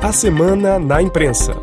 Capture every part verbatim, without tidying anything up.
A Semana na Imprensa.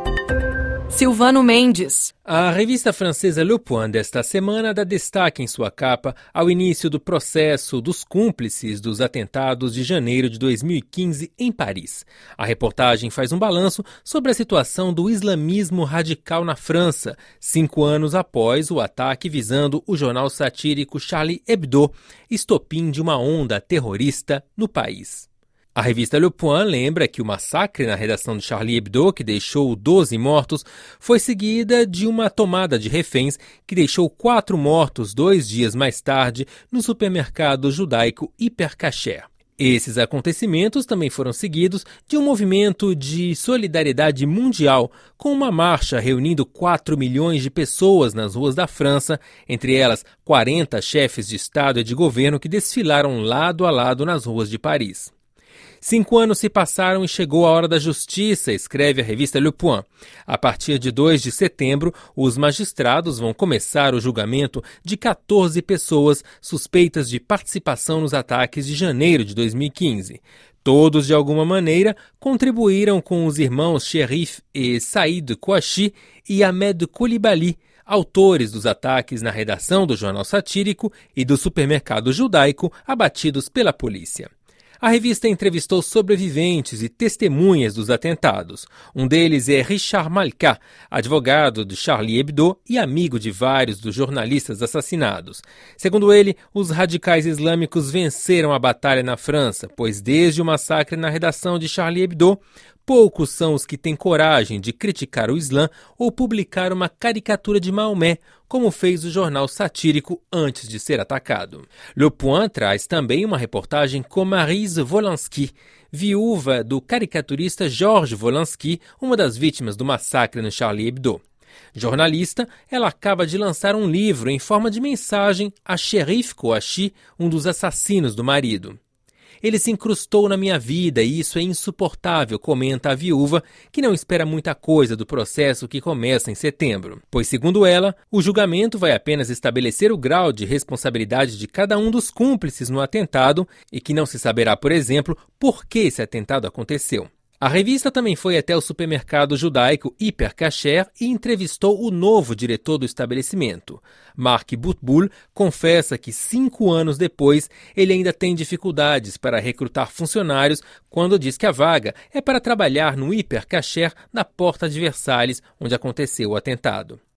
Silvano Mendes. A revista francesa Le Point desta semana dá destaque em sua capa ao início do processo dos cúmplices dos atentados de janeiro de dois mil e quinze em Paris. A reportagem faz um balanço sobre a situação do islamismo radical na França, cinco anos após o ataque visando o jornal satírico Charlie Hebdo, estopim de uma onda terrorista no país. A revista Le Point lembra que o massacre na redação de Charlie Hebdo, que deixou doze mortos, foi seguida de uma tomada de reféns que deixou quatro mortos dois dias mais tarde no supermercado judaico Hyper Cacher. Esses acontecimentos também foram seguidos de um movimento de solidariedade mundial, com uma marcha reunindo quatro milhões de pessoas nas ruas da França, entre elas quarenta chefes de Estado e de governo que desfilaram lado a lado nas ruas de Paris. Cinco anos se passaram e chegou a hora da justiça, escreve a revista Le Point. A partir de dois de setembro, os magistrados vão começar o julgamento de catorze pessoas suspeitas de participação nos ataques de janeiro de dois mil e quinze. Todos, de alguma maneira, contribuíram com os irmãos Cherif e Saïd Kouachi e Ahmed Coulibaly, autores dos ataques na redação do jornal satírico e do supermercado judaico abatidos pela polícia. A revista entrevistou sobreviventes e testemunhas dos atentados. Um deles é Richard Malka, advogado de Charlie Hebdo e amigo de vários dos jornalistas assassinados. Segundo ele, os radicais islâmicos venceram a batalha na França, pois desde o massacre na redação de Charlie Hebdo, poucos são os que têm coragem de criticar o Islã ou publicar uma caricatura de Maomé, como fez o jornal satírico antes de ser atacado. Le Point traz também uma reportagem com Maryse Wolanski, viúva do caricaturista Georges Wolanski, uma das vítimas do massacre no Charlie Hebdo. Jornalista, ela acaba de lançar um livro em forma de mensagem a Cherif Kouachi, um dos assassinos do marido. Ele se incrustou na minha vida e isso é insuportável, comenta a viúva, que não espera muita coisa do processo que começa em setembro. Pois, segundo ela, o julgamento vai apenas estabelecer o grau de responsabilidade de cada um dos cúmplices no atentado e que não se saberá, por exemplo, por que esse atentado aconteceu. A revista também foi até o supermercado judaico Hyper Cacher e entrevistou o novo diretor do estabelecimento. Marc Boutboul confessa que cinco anos depois ele ainda tem dificuldades para recrutar funcionários quando diz que a vaga é para trabalhar no Hyper Cacher na Porta de Versalhes, onde aconteceu o atentado.